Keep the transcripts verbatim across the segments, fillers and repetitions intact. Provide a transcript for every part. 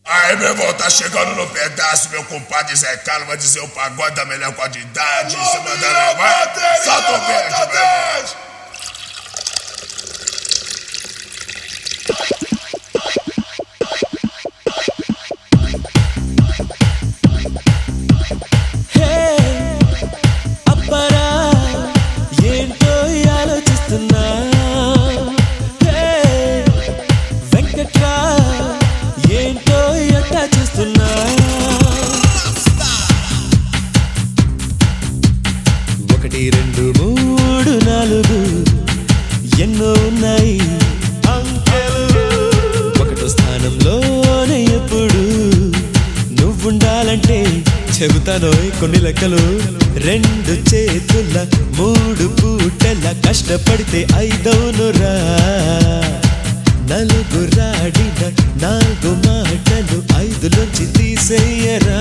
Aí, meu irmão, tá chegando no pedaço, meu compadre Zé Carlos vai dizer o pagode da melhor qualidade. Você mandando vai. Solta o beijo, meu irmão. ఒకటి రెండు మూడు నాలుగు ఎన్నో ఉన్నాయి ఒకటో స్థానంలోనే ఎప్పుడు నువ్వుండాలంటే చెబుతానో కొన్ని లెక్కలు రెండు చేతుల మూడు పూటల కష్టపడితే ఐదవునురా నలుగురాడిన నాలుగు మాటలు ఐదులోంచి తీసేయరా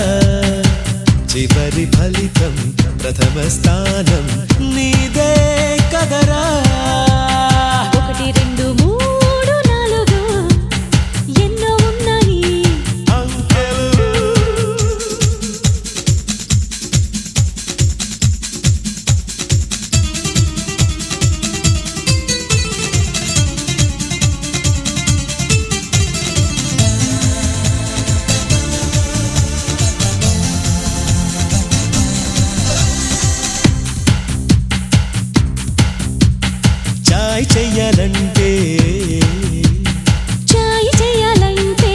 చివరి ఫలితం ప్రథమ స్థానం నీదే కదరా ఒకటి రెండు మూడు నాలుగు ఎన్నో ఉన్నాయి చాయ్ చెయ్యాలంటే చాయ్ చేయాలంటే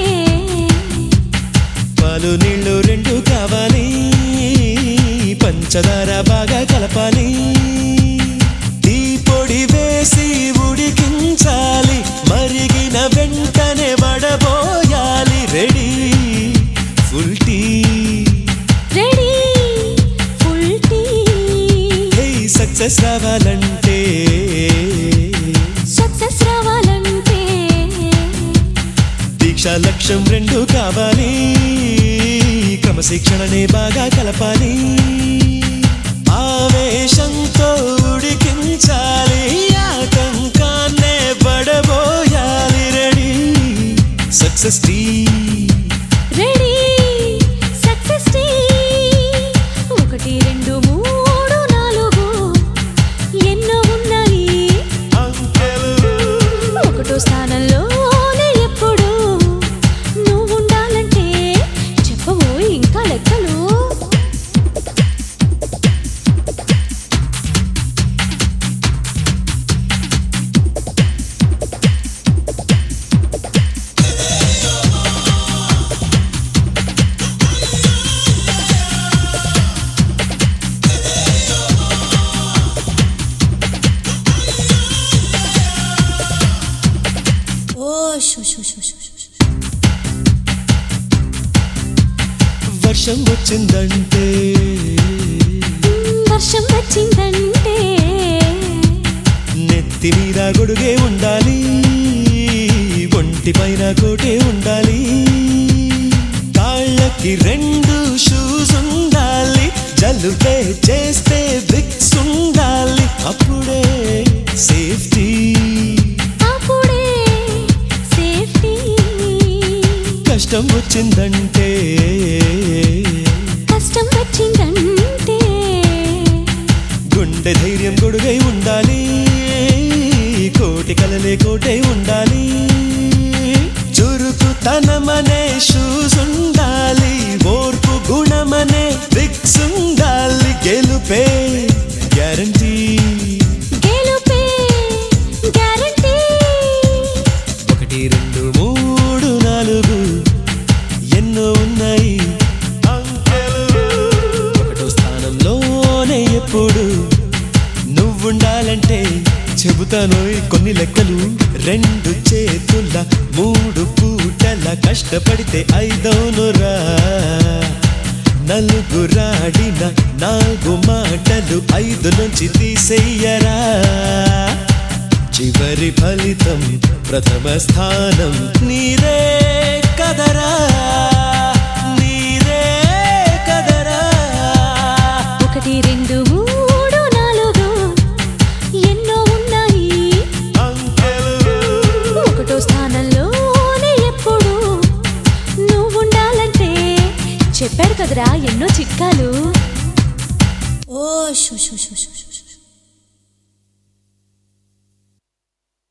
పాలు నీళ్ళు రెండు కావాలి పంచదార బాగా కలపాలి టీ పొడి వేసి ఉడికించాలి మరిగిన వెంటనే వడబోయాలి ready full tea ready full tea success రావాలంటే సక్సెస్ రావాలంటే దీక్ష లక్ష్యం రెండు కావాలి క్రమశిక్షణనే బాగా కలపాలి ఆవేశంతో ఉడికించాలి ఆటంకాన్నే పడబోయాలి ready success tea ready success tea ఒకటి రెండు మూడు నాలుగు ఎన్నో ఉన్నాయి ఒకటో స్థానంలోనే ఎప్పుడు నువ్వుండాలంటే చెప్పవు ఇంకా లెక్కలు ఓ show show show show show. వర్షం వచ్చిందంటే వర్షం వచ్చిందంటే నెత్తి మీద గొడుగే ఉండాలి ఒంటి పైన కోటే ఉండాలి కాళ్ళకి రెండు షూస్ ఉండాలి జలుబే చేస్తే విక్స్ ఉండాలి అప్పుడే సేఫ్టీ అప్పుడే సేఫ్టీ కష్టం వచ్చిందంటే కష్టం వచ్చిందంటే గుండె ధైర్యం గొడుగై ఉండాలి కోటి కలలే కోటై ఉండాలి చురుకుతనమనే షూస్ ఉండాలి ఓర్పు గుణమనే విక్స్ ఉండాలి గెలుపే గ్యారంటీ గెలుపే గ్యారంటీ ఒకటి రెండు మూడు నాలుగు ఎన్నో ఉన్నాయి ఒకటో స్థానంలోనే ఎప్పుడు నువ్వుండాలంటే చెబుతాను కొన్ని లెక్కలు రెండు చేతుల మూడు పూటల కష్టపడితే ఐదవునురా నలుగురాడిన నాలుగు మాటలు ఐదు నుంచి తీసేయరా చివరి ఫలితం ప్రథమ స్థానం నీరే కదరా నీరే కదరా ఒకటి రెండు మూడు నాలుగు ఎన్నో ఉన్నాయి ఒకటో స్థానంలోనే ఎప్పుడు చెప్పాడు కదరా ఎన్నో చిట్కాలు. ఓ షో షో షో షో